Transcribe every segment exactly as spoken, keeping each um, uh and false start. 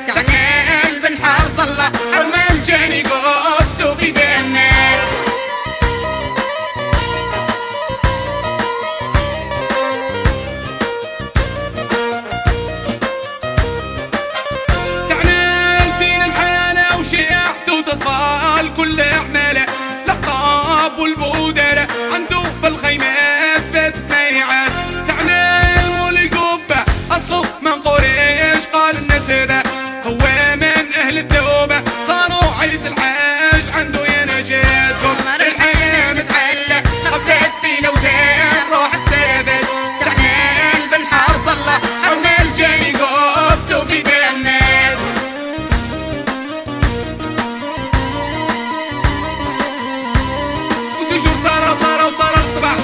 تعنال بن حرص الله حرم الجاني قبتو في دمار. تعنال فين الحالة وشيعتو تصفال كل أعماله لقطاب والبودلة عنده في الخيمات بيت ميعاد. تعنال مولي قبة أصله من قريش قال النسبة هو من أهل التوبة صاروا عيس الحاج عنده يا نجاة. قمر الحياة متعلق خفت فينا وزين روح السربت. تعنال بن حرص الله حرم الجاني قبتو في دمار. وتجور صارة صارة وصارة الصباح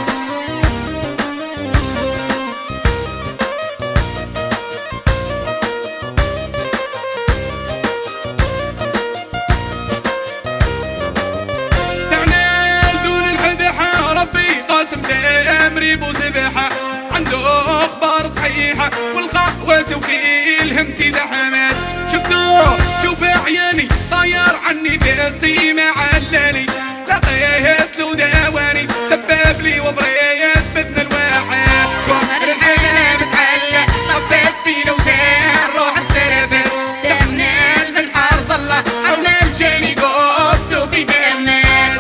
ريب وسبحة عنده اخبار صحيحة والخطوة توكيل همسي حماد. شفتوه شوف عياني طاير عني في السيمة علاني لقيت له دواني سبب لي وبريت بدنا الواحد. قمر الحياة متعلق طفت فينا وزين روح السرفت. تعنال بن حرص الله حرم الجاني قبتو في دمار.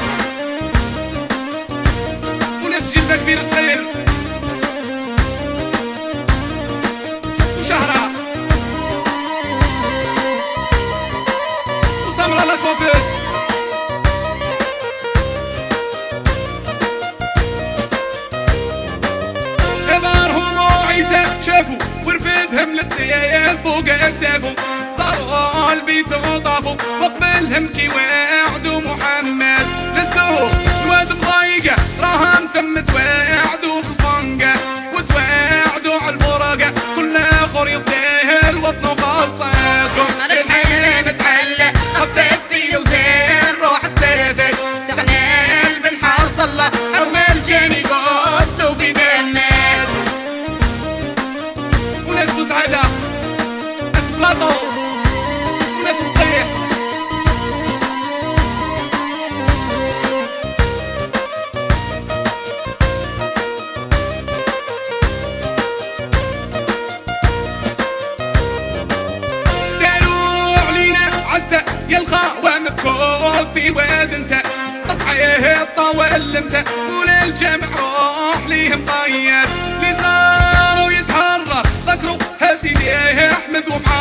وناس جلدة كبير صغير وشهرة وسمرة للكوفيد إبارهم وعيسى شافوا ورفدهم للثيال فوق اكتافهم صاروا البيت وطافوا وقبلهم كي وعدوا محمد للسوق الواد مضايقة راهم تم توعدوا بالفنقة وتوعدوا عالفرقة كل اخر يطير وطنه قصة. قمر الحياة متعلق خفت فينا وزين روح السرفت. تعنال بن حرص الله حرم الجاني قبتو في دمار. وناس مسعدة ناس بلاطو وناس صحيح داروا علينا عزة يا الخاوة مكوب في واد انسى تصحيه الطاول لمسة ولا الجمع روح ليهم طيب اللي صاروا يتحرى ذكروا هسيدي احمد ومحمد